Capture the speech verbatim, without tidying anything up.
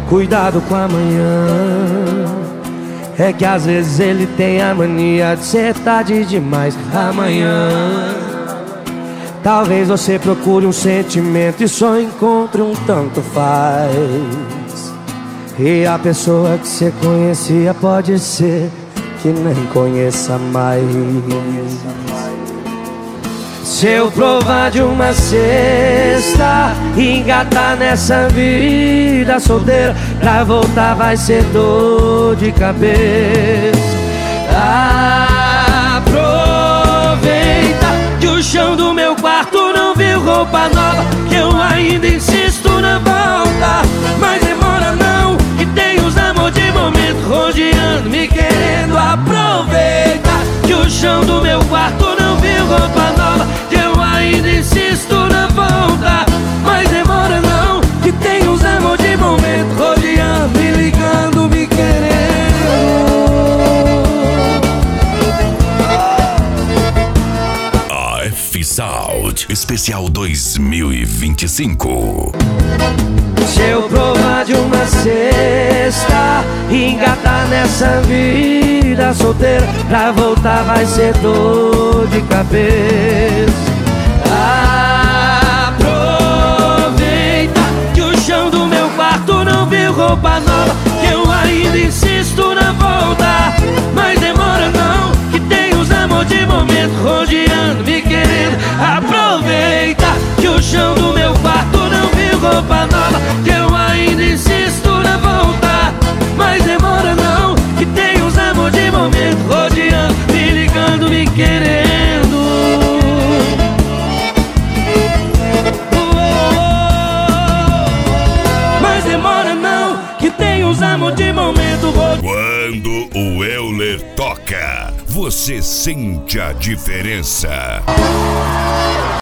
cuidado com amanhã. É que às vezes ele tem a mania de ser tarde demais. Amanhã talvez você procure um sentimento e só encontre um tanto faz. E a pessoa que você conhecia pode ser que nem conheça mais. Se eu provar de uma cesta e engatar nessa vida solteira, pra voltar vai ser dor de cabeça. Aproveita que o chão do meu quarto não viu roupa nova, que eu ainda insisto na volta. Mas demora não, que tem os amor de momento rodeando, me querendo. Aproveita que o chão do meu quarto não viu roupa nova, que eu ainda insisto na volta. Mas demora não, que tem os amor de momento rodeando, me ligando, me querendo. A F-Sound Especial dois mil e vinte e cinco. Se eu provar de uma cesta e engatar nessa vida solteira, pra voltar vai ser dor de cabeça. Aproveita que o chão do meu quarto não viu roupa nova, que eu ainda insisto na volta. Mas demora não, que tem os amor de momento rodeando, me querendo. Aproveita que o chão do meu quarto não viu roupa nova, que eu ainda insisto na volta. Mas demora não, que tem os amor de momento rodeando, me ligando, me querendo. Mas demora não, que tem os amor de momento rodeando. Quando o Euler toca, você sente a diferença.